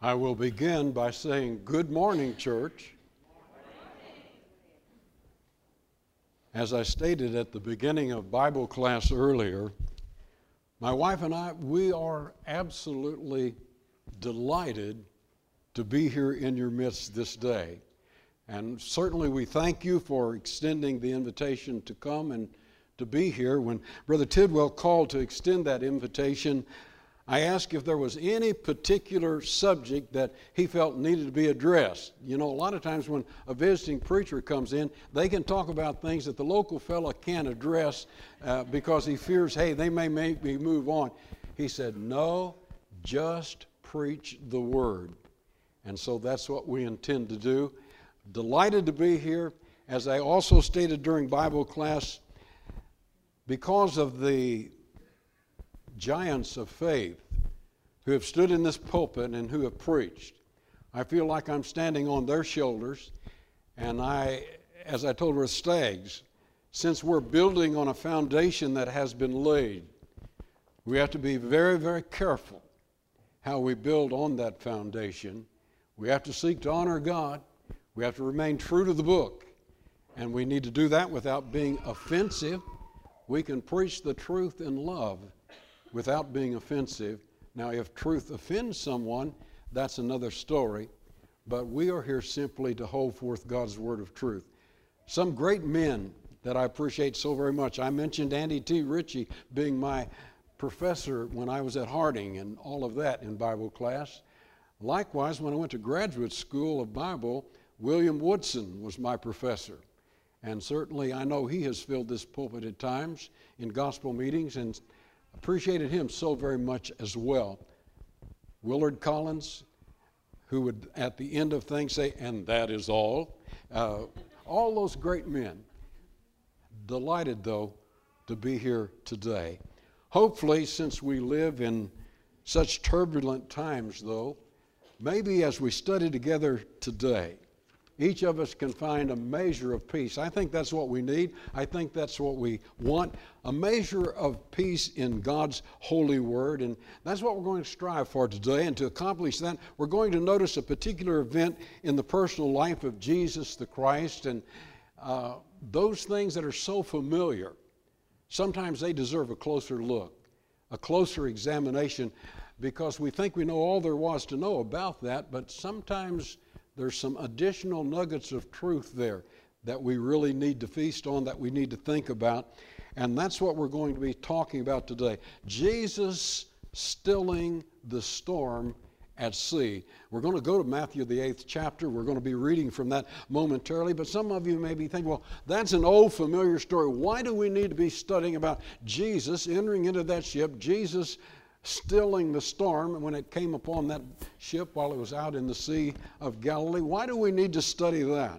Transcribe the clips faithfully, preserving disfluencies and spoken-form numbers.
I will begin by saying, good morning, church. As I stated at the beginning of Bible class earlier, my wife and I, we are absolutely delighted to be here in your midst this day. And certainly we thank you for extending the invitation to come and to be here. When Brother Tidwell called to extend that invitation, I asked if there was any particular subject that he felt needed to be addressed. You know, a lot of times when a visiting preacher comes in, they can talk about things that the local fella can't address uh, because he fears, hey, they may make me move on. He said, no, just preach the word. And so that's what we intend to do. Delighted to be here. As I also stated during Bible class, because of the giants of faith who have stood in this pulpit and who have preached, I feel like I'm standing on their shoulders. And I, as I told Ruth Staggs, since we're building on a foundation that has been laid, we have to be very, very careful how we build on that foundation. We have to seek to honor God. We have to remain true to the book. And we need to do that without being offensive. We can preach the truth in love without being offensive. Now, if truth offends someone, that's another story. But we are here simply to hold forth God's word of truth. Some great men that I appreciate so very much. I mentioned Andy T. Ritchie being my professor when I was at Harding and all of that in Bible class. Likewise, when I went to graduate school of Bible, William Woodson was my professor. And certainly I know he has filled this pulpit at times in gospel meetings, and appreciated him so very much as well. Willard Collins, who would at the end of things say, and that is all. Uh, all those great men. Delighted, though, to be here today. Hopefully, since we live in such turbulent times, though, maybe as we study together today, each of us can find a measure of peace. I think that's what we need. I think that's what we want, a measure of peace in God's holy word. And that's what we're going to strive for today. And to accomplish that, we're going to notice a particular event in the personal life of Jesus the Christ. And uh, those things that are so familiar, sometimes they deserve a closer look, a closer examination, because we think we know all there was to know about that, but sometimes there's some additional nuggets of truth there that we really need to feast on, that we need to think about. And that's what we're going to be talking about today. Jesus stilling the storm at sea. We're going to go to Matthew, the eighth chapter. We're going to be reading from that momentarily. But some of you may be thinking, well, that's an old familiar story. Why do we need to be studying about Jesus entering into that ship, Jesus stilling the storm when it came upon that ship while it was out in the Sea of Galilee? Why do we need to study that?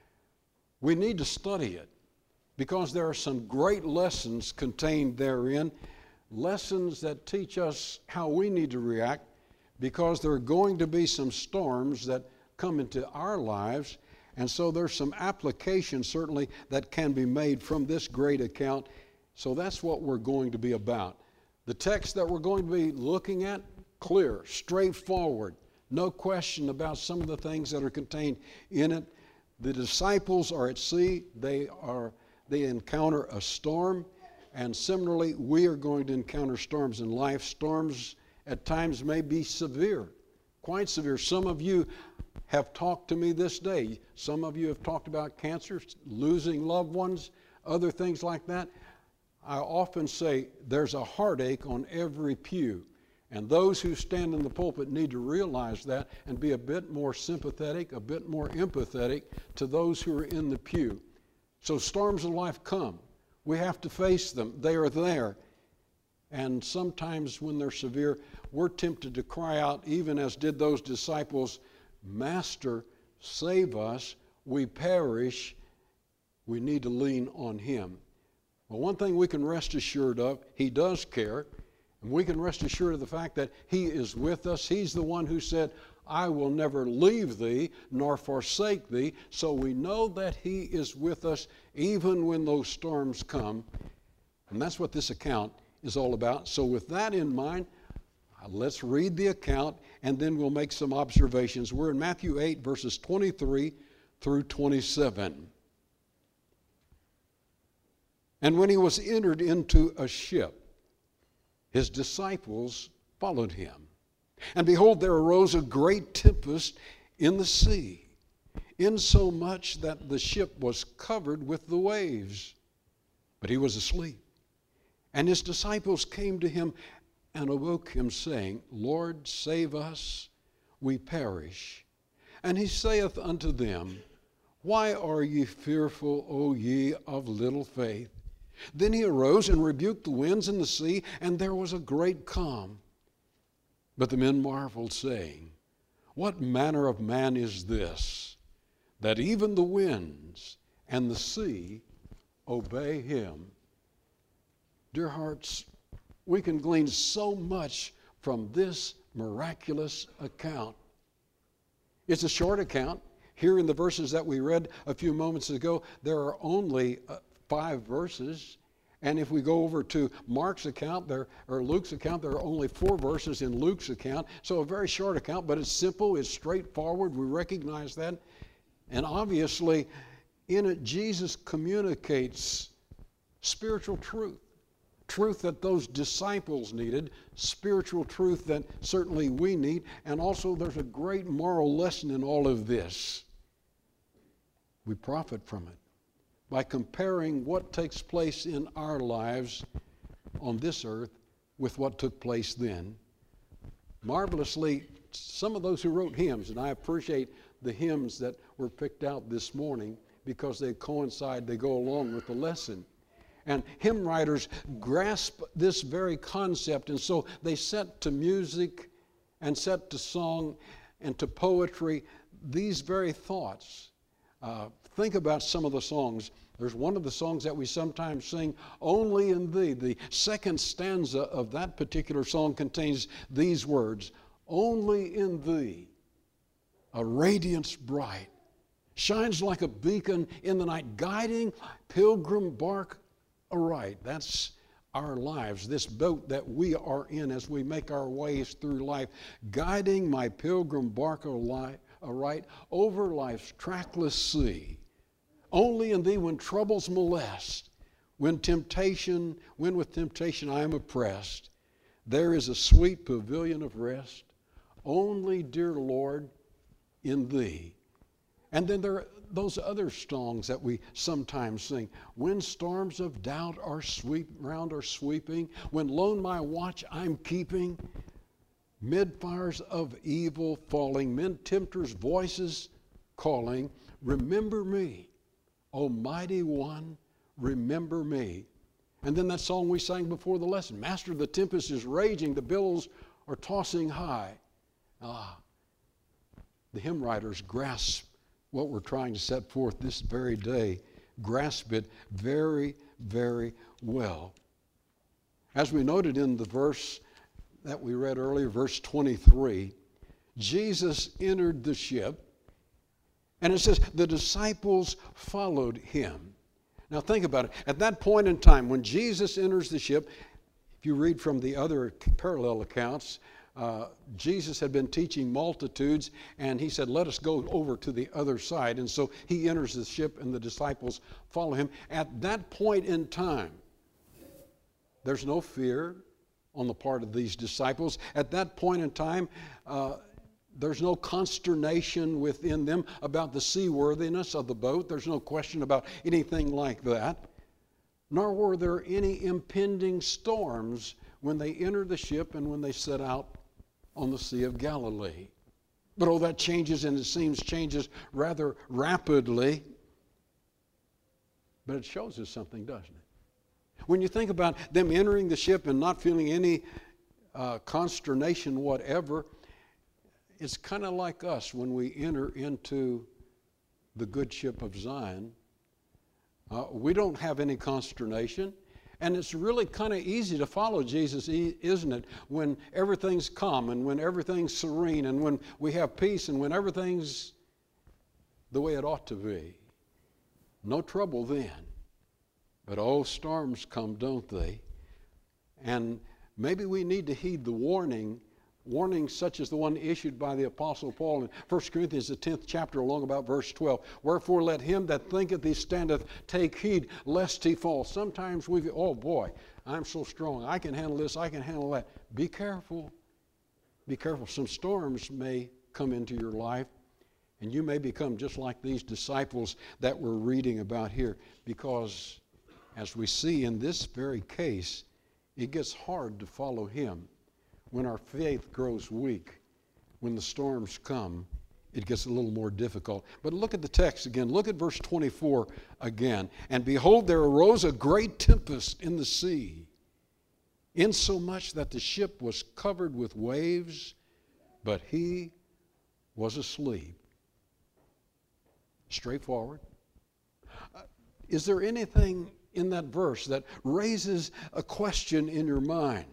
We need to study it because there are some great lessons contained therein, lessons that teach us how we need to react, because there are going to be some storms that come into our lives, and so there's some application certainly that can be made from this great account. So that's what we're going to be about. The text that we're going to be looking at, clear, straightforward, no question about some of the things that are contained in it. The disciples are at sea. They are, they encounter a storm, and similarly, we are going to encounter storms in life. Storms at times may be severe, quite severe. Some of you have talked to me this day. Some of you have talked about cancer, losing loved ones, other things like that. I often say there's a heartache on every pew, and those who stand in the pulpit need to realize that and be a bit more sympathetic, a bit more empathetic to those who are in the pew. So storms of life come. We have to face them. They are there. And sometimes when they're severe, we're tempted to cry out, even as did those disciples, Master, save us, we perish. We need to lean on him. Well, one thing we can rest assured of, he does care, and we can rest assured of the fact that he is with us. He's the one who said, I will never leave thee nor forsake thee. So we know that he is with us even when those storms come. And that's what this account is all about. So with that in mind, let's read the account and then we'll make some observations. We're in Matthew eight, verses twenty-three through twenty-seven. And when he was entered into a ship, his disciples followed him. And behold, there arose a great tempest in the sea, insomuch that the ship was covered with the waves. But he was asleep. And his disciples came to him and awoke him, saying, Lord, save us, we perish. And he saith unto them, Why are ye fearful, O ye of little faith? Then he arose and rebuked the winds and the sea, and there was a great calm. But the men marveled, saying, What manner of man is this, that even the winds and the sea obey him? Dear hearts, we can glean so much from this miraculous account. It's a short account. Here in the verses that we read a few moments ago, there are only uh, five verses. And if we go over to Mark's account, there, or Luke's account, there are only four verses in Luke's account. So a very short account, but it's simple, it's straightforward. We recognize that. And obviously, in it, Jesus communicates spiritual truth. Truth that those disciples needed, spiritual truth that certainly we need, and also there's a great moral lesson in all of this. We profit from it by comparing what takes place in our lives on this earth with what took place then. Marvelously, some of those who wrote hymns, and I appreciate the hymns that were picked out this morning because they coincide, they go along with the lesson. And hymn writers grasp this very concept, and so they set to music and set to song and to poetry these very thoughts. Uh, think about some of the songs. There's one of the songs that we sometimes sing, Only in Thee. The second stanza of that particular song contains these words, Only in Thee, a radiance bright, shines like a beacon in the night, guiding pilgrim bark aright. That's our lives, this boat that we are in as we make our ways through life, guiding my pilgrim bark aright over life's trackless sea. Only in Thee when troubles molest, when temptation, when with temptation I am oppressed, there is a sweet pavilion of rest. Only, dear Lord, in Thee. And then there are those other songs that we sometimes sing. When storms of doubt are sweep round are sweeping, when lone my watch I'm keeping, mid fires of evil falling, men tempters' voices calling, remember me, O mighty one, remember me. And then that song we sang before the lesson, Master, the tempest is raging, the billows are tossing high. Ah, the hymn writers grasp what we're trying to set forth this very day, grasp it very, very well. As we noted in the verse that we read earlier, verse twenty-three, Jesus entered the ship, and it says the disciples followed him. Now think about it. At that point in time, when Jesus enters the ship, if you read from the other parallel accounts, Uh, Jesus had been teaching multitudes, and he said, let us go over to the other side. And so he enters the ship, and the disciples follow him. At that point in time, there's no fear on the part of these disciples. At that point in time, uh, there's no consternation within them about the seaworthiness of the boat. There's no question about anything like that. Nor were there any impending storms when they entered the ship and when they set out on the Sea of Galilee. But oh, that changes, and it seems changes rather rapidly. But it shows us something, doesn't it? When you think about them entering the ship and not feeling any uh, consternation whatever, it's kind of like us when we enter into the good ship of Zion. Uh, we don't have any consternation. And it's really kind of easy to follow Jesus, isn't it? When everything's calm and when everything's serene and when we have peace and when everything's the way it ought to be. No trouble then. But oh, storms come, don't they? And maybe we need to heed the warning warning such as the one issued by the Apostle Paul in First Corinthians, the tenth chapter, along about verse twelve. Wherefore let him that thinketh he standeth take heed lest he fall. Sometimes we, oh boy, I'm so strong. I can handle this, I can handle that. Be careful. Be careful. Some storms may come into your life, and you may become just like these disciples that we're reading about here, because as we see in this very case, it gets hard to follow him. When our faith grows weak, when the storms come, it gets a little more difficult. But look at the text again. Look at verse twenty-four again. And behold, there arose a great tempest in the sea, insomuch that the ship was covered with waves, but he was asleep. Straightforward. Uh, is there anything in that verse that raises a question in your mind?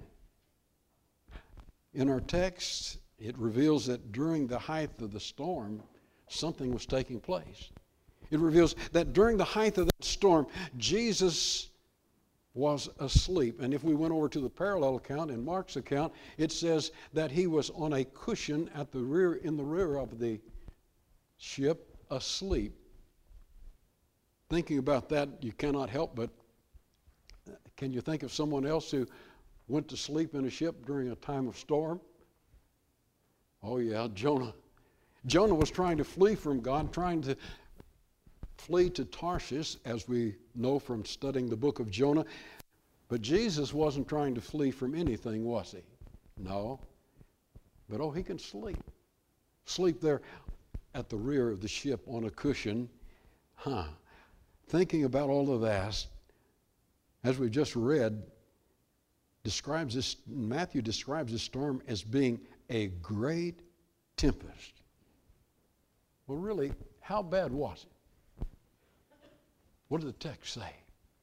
In our text, it reveals that during the height of the storm, something was taking place. It reveals that during the height of that storm, Jesus was asleep. And if we went over to the parallel account in Mark's account, it says that he was on a cushion at the rear, in the rear of the ship, asleep. Thinking about that, you cannot help but, can you think of someone else who went to sleep in a ship during a time of storm? Oh yeah, Jonah. Jonah was trying to flee from God, trying to flee to Tarshish, as we know from studying the book of Jonah. But Jesus wasn't trying to flee from anything, was he? No. But oh, he can sleep. Sleep there at the rear of the ship on a cushion. Huh. Thinking about all of that, as we just read, describes this, Matthew describes this storm as being a great tempest. Well, really, how bad was it? What did the text say?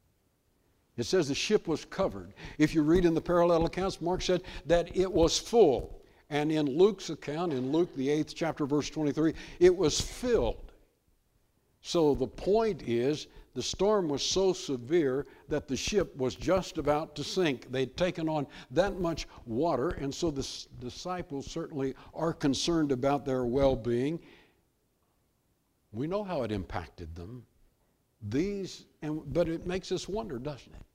It says the ship was covered. If you read in the parallel accounts, Mark said that it was full. And in Luke's account, in Luke, the eighth chapter, verse twenty-three, it was filled. So the point is, the storm was so severe that the ship was just about to sink. They'd taken on that much water, and so the s- disciples certainly are concerned about their well-being. We know how it impacted them. These, and but it makes us wonder, doesn't it?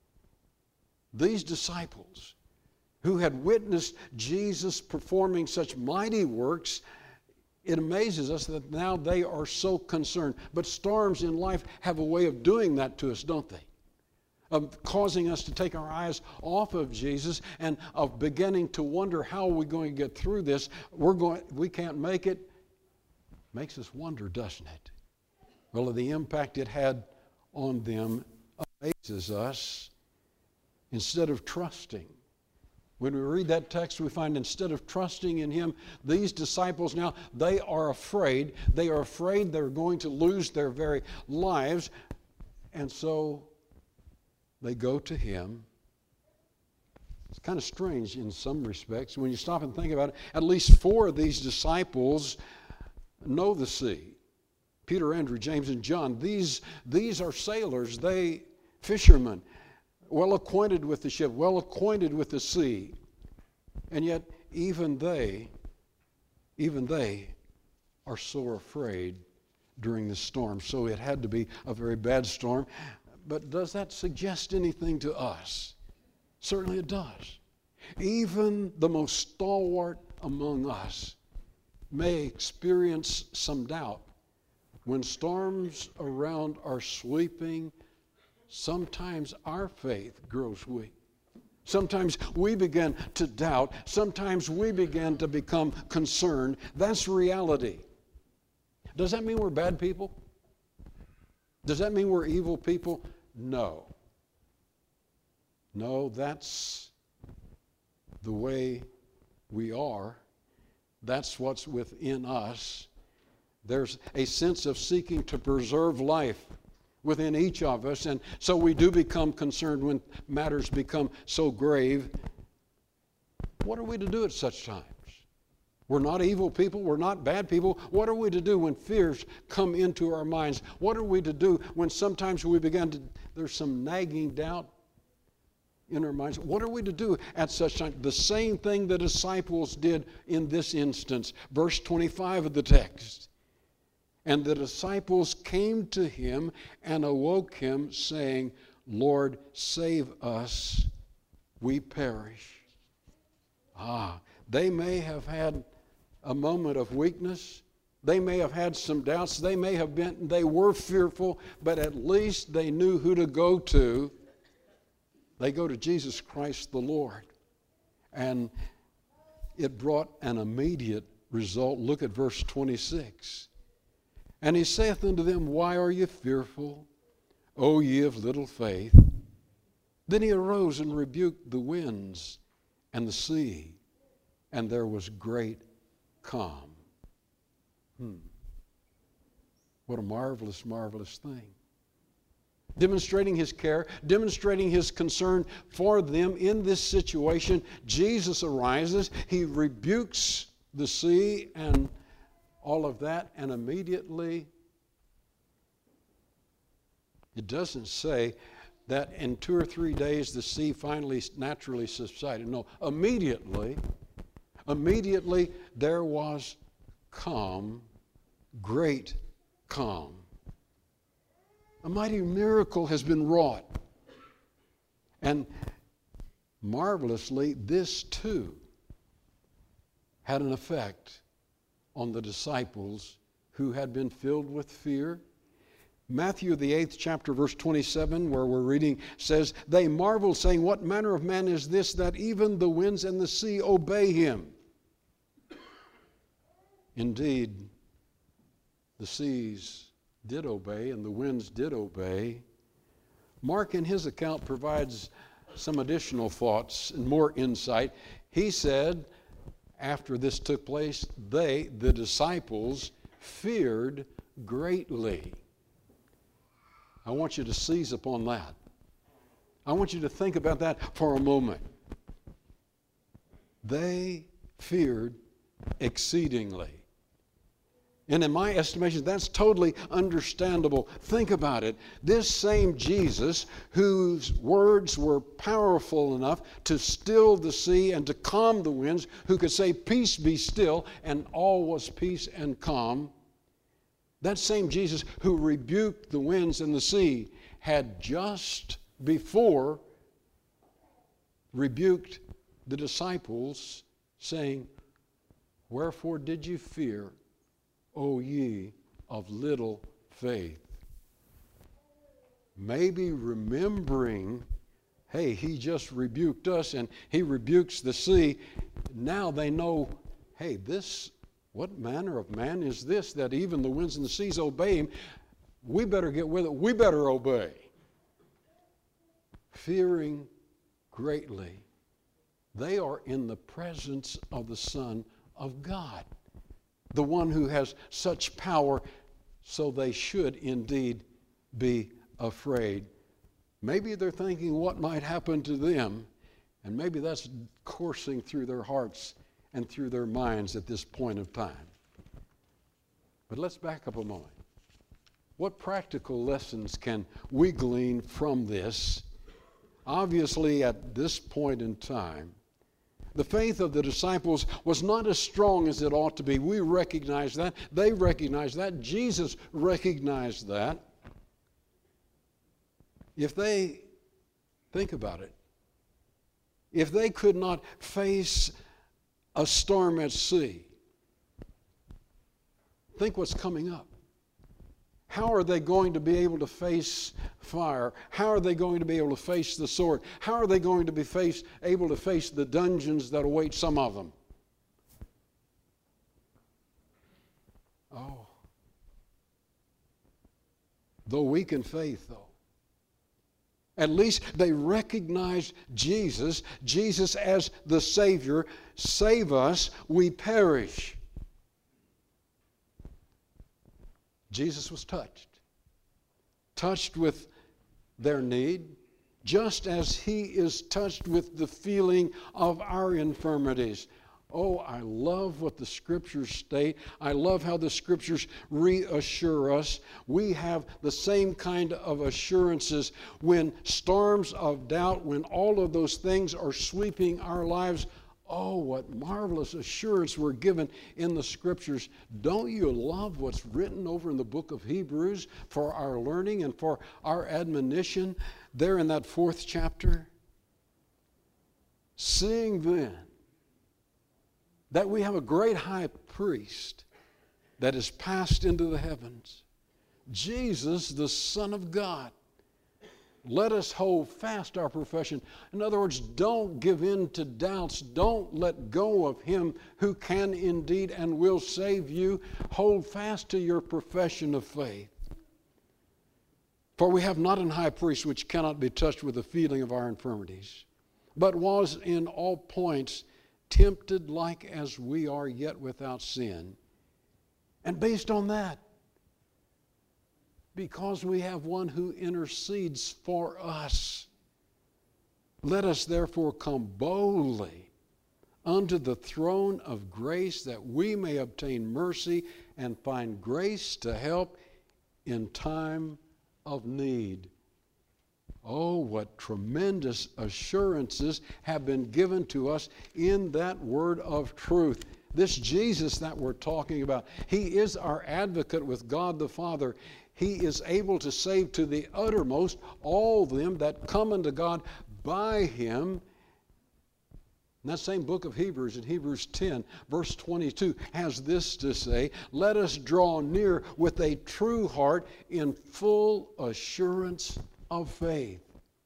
These disciples who had witnessed Jesus performing such mighty works, it amazes us that now they are so concerned. But storms in life have a way of doing that to us, don't they? Of causing us to take our eyes off of Jesus and of beginning to wonder, how are we going to get through this? We're going, we can't make it. Makes us wonder, doesn't it? Well, the impact it had on them amazes us. Instead of trusting, when we read that text, we find instead of trusting in him, these disciples now, they are afraid. They are afraid they're going to lose their very lives. And so they go to him. It's kind of strange in some respects. When you stop and think about it, at least four of these disciples know the sea. Peter, Andrew, James, and John. These, these are sailors. They, fishermen, well acquainted with the ship, well acquainted with the sea. And yet, even they, even they are so afraid during the storm. So it had to be a very bad storm. But does that suggest anything to us? Certainly it does. Even the most stalwart among us may experience some doubt when storms around are sweeping. Sometimes our faith grows weak. Sometimes we begin to doubt. Sometimes we begin to become concerned. That's reality. Does that mean we're bad people? Does that mean we're evil people? No. No, that's the way we are. That's what's within us. There's a sense of seeking to preserve life within each of us, and so we do become concerned when matters become so grave. What are we to do at such times? We're not evil people. We're not bad people. What are we to do when fears come into our minds? What are we to do when sometimes we begin to, there's some nagging doubt? in our minds, what are we to do at such time? The same thing the disciples did in this instance. Verse twenty-five of the text. And the disciples came to him and awoke him, saying, Lord, save us, we perish. Ah, they may have had a moment of weakness. They may have had some doubts. They may have been, they were fearful, but at least they knew who to go to. They go to Jesus Christ the Lord. And it brought an immediate result. Look at verse twenty-six. And he saith unto them, Why are ye fearful, O ye of little faith? Then he arose and rebuked the winds and the sea, and there was great calm. Hmm. What a marvelous, marvelous thing. Demonstrating his care, demonstrating his concern for them in this situation, Jesus arises. He rebukes the sea and all of that, and immediately, it doesn't say that in two or three days the sea finally naturally subsided. No, immediately, immediately there was calm, great calm. A mighty miracle has been wrought. And marvelously, this too had an effect on the disciples who had been filled with fear. Matthew, the eighth chapter, verse twenty-seven, where we're reading, says, They marveled, saying, What manner of man is this, that even the winds and the sea obey him? Indeed, the seas did obey and the winds did obey. Mark, in his account, provides some additional thoughts and more insight. He said, after this took place, they, the disciples, feared greatly. I want you to seize upon that. I want you to think about that for a moment. They feared exceedingly. And in my estimation, that's totally understandable. Think about it. This same Jesus, whose words were powerful enough to still the sea and to calm the winds, who could say, Peace be still, and all was peace and calm, that same Jesus who rebuked the winds and the sea had just before rebuked the disciples, saying, Wherefore did you fear, O ye of little faith? Maybe remembering, hey, he just rebuked us and he rebukes the sea. Now they know, hey, this, what manner of man is this that even the winds and the seas obey him? We better get with it. We better obey. Fearing greatly, they are in the presence of the Son of God, the one who has such power, so they should indeed be afraid. Maybe they're thinking what might happen to them, and maybe that's coursing through their hearts and through their minds at this point of time. But let's back up a moment. What practical lessons can we glean from this? Obviously, at this point in time, the faith of the disciples was not as strong as it ought to be. We recognize that. They recognized that. Jesus recognized that. If they, think about it, if they could not face a storm at sea, think what's coming up. How are they going to be able to face fire? How are they going to be able to face the sword? How are they going to be face, able to face the dungeons that await some of them? Oh. Though weak in faith, though, at least they recognized Jesus, Jesus as the Savior. Save us, we perish. Jesus was touched, touched with their need, just as he is touched with the feeling of our infirmities. Oh, I love what the Scriptures state. I love how the Scriptures reassure us. We have the same kind of assurances when storms of doubt, when all of those things are sweeping our lives. Oh, what marvelous assurance we're given in the Scriptures. Don't you love what's written over in the book of Hebrews for our learning and for our admonition there in that fourth chapter? Seeing then that we have a great high priest that is passed into the heavens, Jesus, the Son of God, let us hold fast our profession. In other words, don't give in to doubts. Don't let go of Him who can indeed and will save you. Hold fast to your profession of faith. For we have not an high priest which cannot be touched with the feeling of our infirmities, but was in all points tempted like as we are, yet without sin. And based on that, because we have one who intercedes for us, let us therefore come boldly unto the throne of grace, that we may obtain mercy and find grace to help in time of need. Oh, what tremendous assurances have been given to us in that word of truth. This Jesus that we're talking about, He is our advocate with God the Father. He is able to save to the uttermost all them that come unto God by Him. In that same book of Hebrews, in Hebrews ten, verse twenty-two, has this to say, let us draw near with a true heart in full assurance of faith.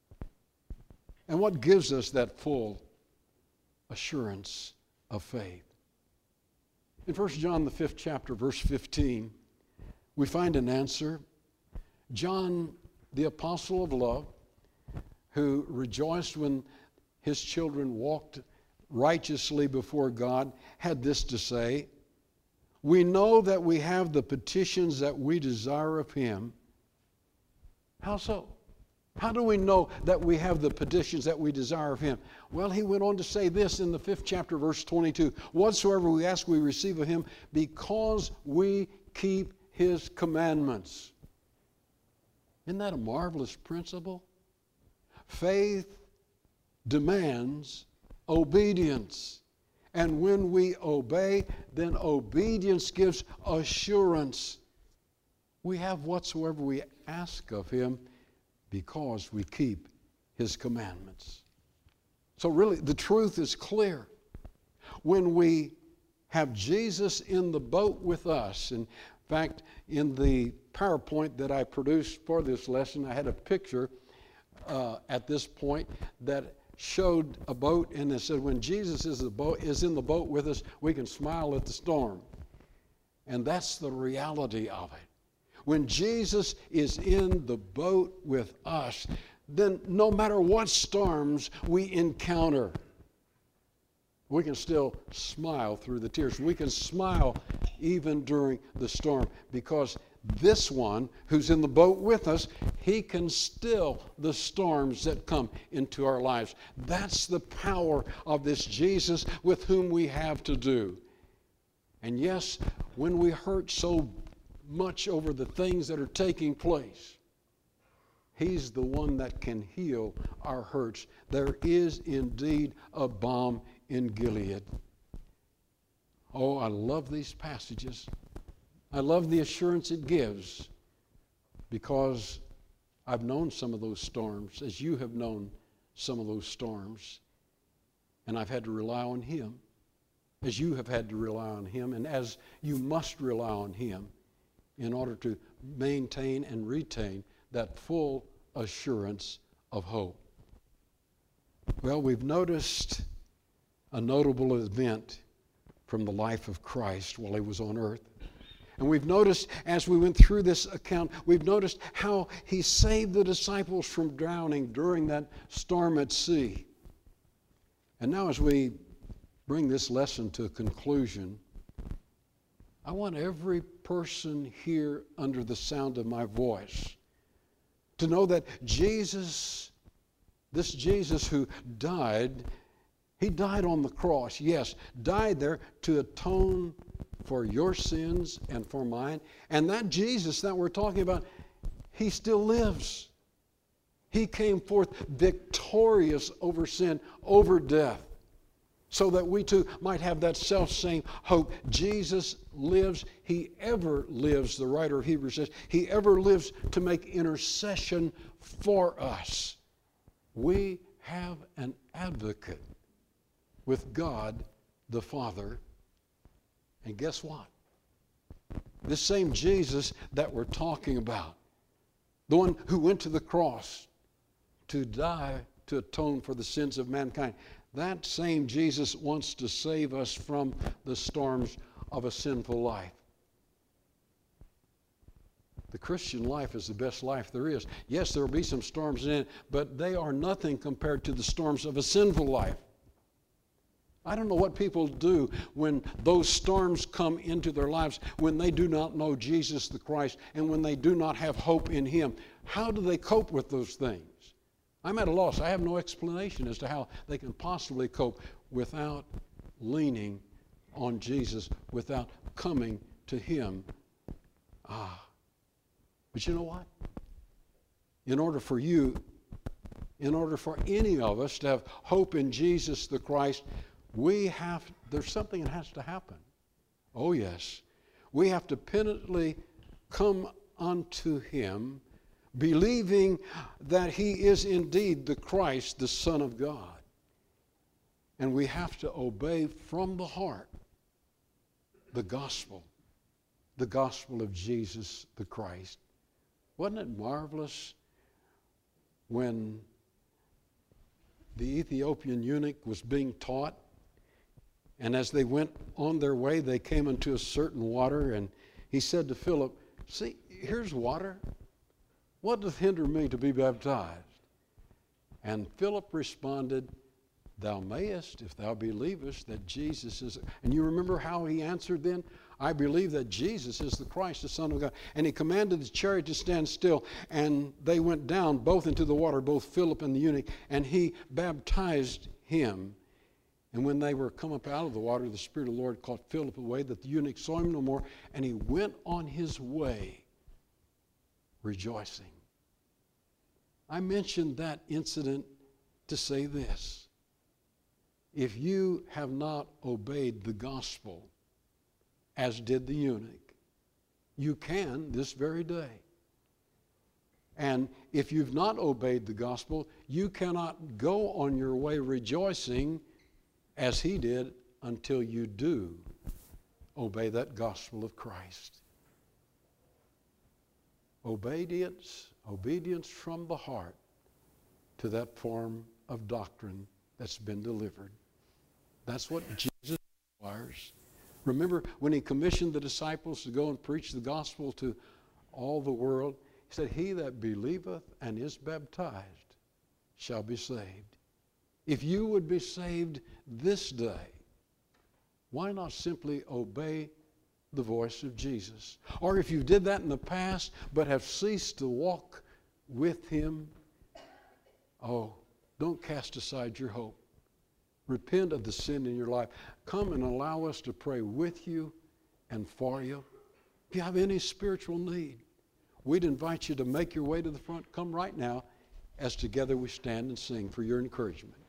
And what gives us that full assurance of faith? In First John, the fifth chapter, verse fifteen, we find an answer. John, the apostle of love, who rejoiced when his children walked righteously before God, had this to say, we know that we have the petitions that we desire of Him. How so? How do we know that we have the petitions that we desire of Him? Well, he went on to say this in the fifth chapter, verse twenty-two. Whatsoever we ask, we receive of Him, because we keep His commandments. Isn't that a marvelous principle? Faith demands obedience. And when we obey, then obedience gives assurance. We have whatsoever we ask of Him, because we keep His commandments. So really, the truth is clear. When we have Jesus in the boat with us, in fact, in the PowerPoint that I produced for this lesson, I had a picture uh, at this point that showed a boat, and it said, when Jesus is, the boat, is in the boat with us, we can smile at the storm. And that's the reality of it. When Jesus is in the boat with us, then no matter what storms we encounter, we can still smile through the tears. We can smile even during the storm, because this one who's in the boat with us, He can still the storms that come into our lives. That's the power of this Jesus with whom we have to do. And yes, when we hurt so much over the things that are taking place, He's the one that can heal our hurts. There is indeed a balm in Gilead. Oh, I love these passages. I love the assurance it gives, because I've known some of those storms, as you have known some of those storms, and I've had to rely on Him, as you have had to rely on Him, and as you must rely on Him in order to maintain and retain that full assurance of hope. Well, we've noticed a notable event from the life of Christ while He was on earth. And we've noticed, as we went through this account, we've noticed how He saved the disciples from drowning during that storm at sea. And now, as we bring this lesson to a conclusion, I want every person here under the sound of my voice to know that Jesus, this Jesus who died, He died on the cross, yes, died there to atone for your sins and for mine. And that Jesus that we're talking about, he still lives. He came forth victorious over sin, over death, so that we too might have that self-same hope. Jesus lives. He ever lives, the writer of Hebrews says. He ever lives to make intercession for us. We have an advocate with God the Father. And guess what? This same Jesus that we're talking about, the one who went to the cross to die to atone for the sins of mankind, that same Jesus wants to save us from the storms of a sinful life. The Christian life is the best life there is. Yes, there will be some storms in it, but they are nothing compared to the storms of a sinful life. I don't know what people do when those storms come into their lives, when they do not know Jesus the Christ, and when they do not have hope in Him. How do they cope with those things? I'm at a loss. I have no explanation as to how they can possibly cope without leaning on Jesus, without coming to Him. Ah. But you know what? In order for you, in order for any of us to have hope in Jesus the Christ, we have, there's something that has to happen. Oh yes. We have to penitently come unto Him, believing that He is indeed the Christ, the Son of God. And we have to obey from the heart the gospel, the gospel of Jesus the Christ. Wasn't it marvelous when the Ethiopian eunuch was being taught, and as they went on their way, they came into a certain water, and he said to Philip, "See, here's water. What doth hinder me to be baptized?" And Philip responded, "Thou mayest, if thou believest that Jesus is..." And you remember how he answered then? "I believe that Jesus is the Christ, the Son of God." And he commanded the chariot to stand still, and they went down both into the water, both Philip and the eunuch, and he baptized him. And when they were come up out of the water, the Spirit of the Lord caught Philip away, that the eunuch saw him no more, and he went on his way rejoicing. I mentioned that incident to say this. If you have not obeyed the gospel, as did the eunuch, you can this very day. And if you've not obeyed the gospel, you cannot go on your way rejoicing as he did until you do obey that gospel of Christ. Obedience, obedience from the heart to that form of doctrine that's been delivered. That's what Jesus requires. Remember when he commissioned the disciples to go and preach the gospel to all the world, he said, "He that believeth and is baptized shall be saved." If you would be saved this day, why not simply obey the voice of Jesus? Or if you did that in the past but have ceased to walk with Him, oh, don't cast aside your hope. Repent of the sin in your life. Come and allow us to pray with you and for you. If you have any spiritual need, we'd invite you to make your way to the front. Come right now as together we stand and sing for your encouragement.